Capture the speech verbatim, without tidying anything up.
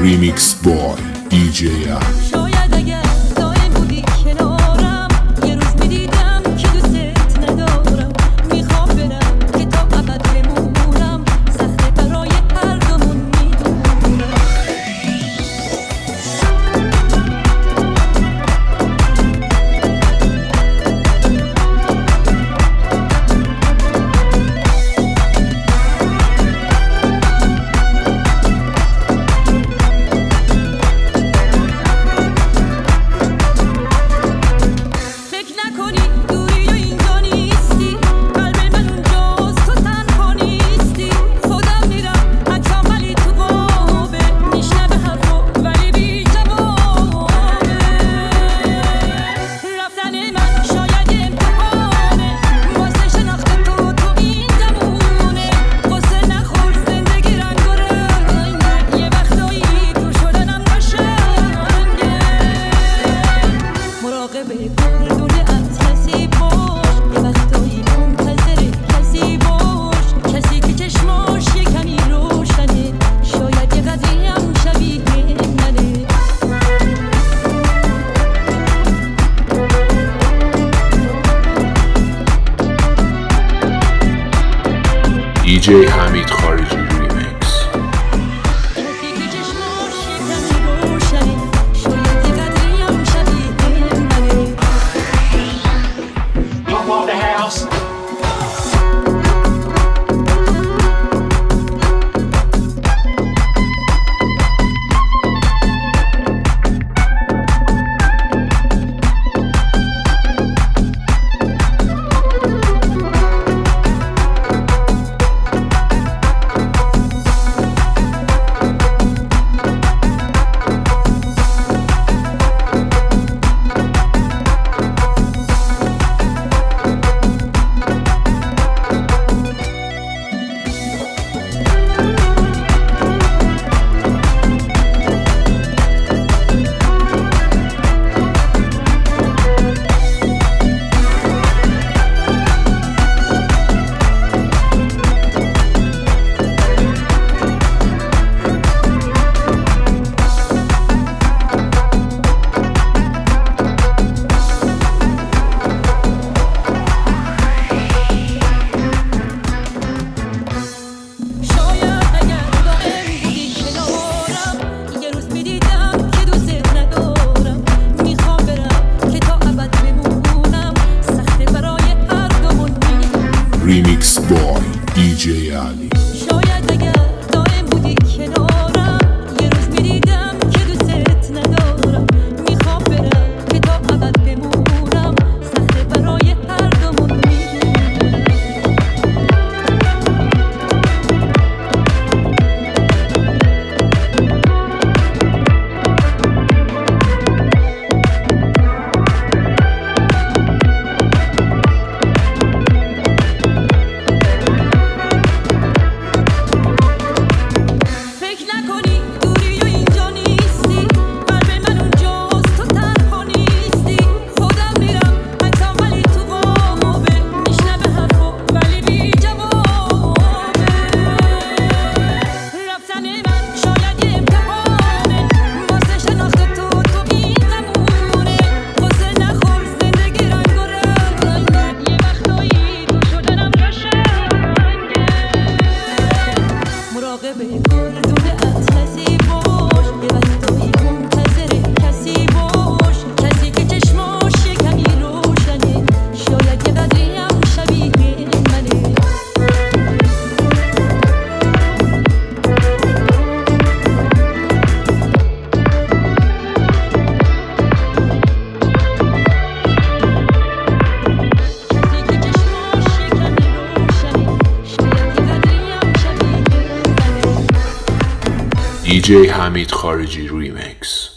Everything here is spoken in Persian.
ریمیکس بای دی جی شاید اگر دائم بودی کنارم یه روز میدیدم که دوست ندارم. میخوام برم که تا ابد بمونم، سخته برای هر دومون میدونم. دی جی حمید خارجی ریمیکس. ریمیکس بای دی جی علی. شاید اگر دائم بودی کنارم یه روز میدیدم که دوست ندارم. میخوام برم که تا ابد بمونم، سخته برای هر دومون میدونم. دی جی حمید خارجی ریمیکس.